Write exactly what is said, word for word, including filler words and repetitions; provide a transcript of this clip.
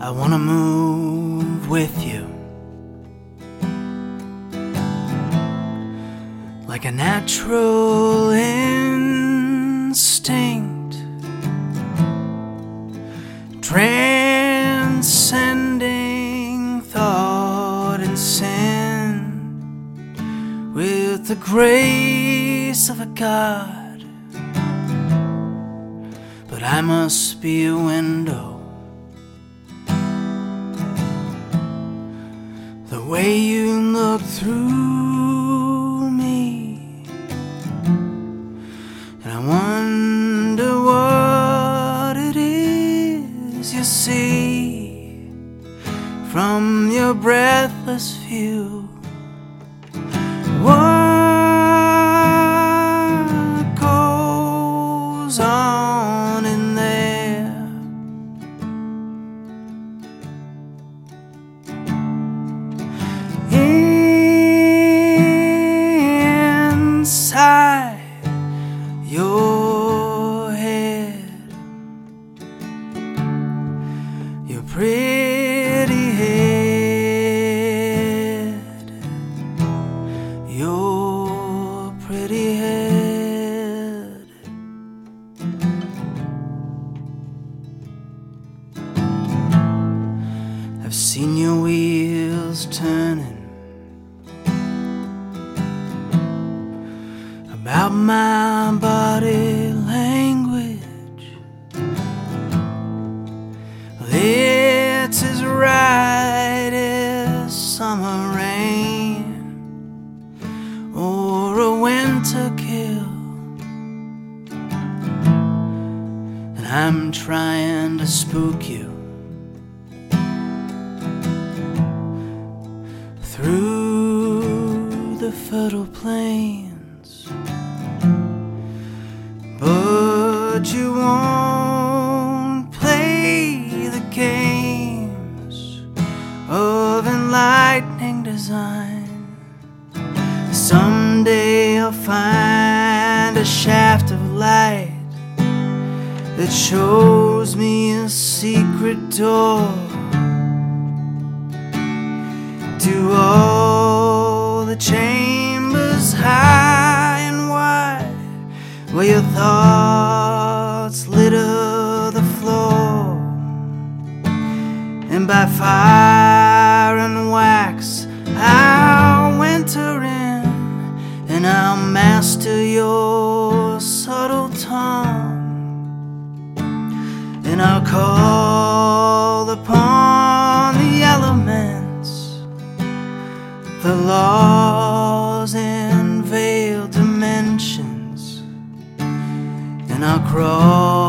I wanna move with you, like a natural instinct, transcending thought and sin, with the grace of a God. But I must be a window, the way you look through me, and I wonder what it is you see from your breathless view. What goes on in there? Inside your head, your pretty head, your pretty head. I've seen your wheels turning about my body language. It's as right as summer rain or a winter kill, and I'm trying to spook you through the fertile plains. But you won't play the games of enlightening design. Someday I'll find a shaft of light that shows me a secret door to all the chambers high and wide, where your thoughts litter the floor, and by fire and wax I'll enter in, and I'll master your subtle tongue, and I'll call upon the elements, the laws and veiled dimensions, and I'll crawl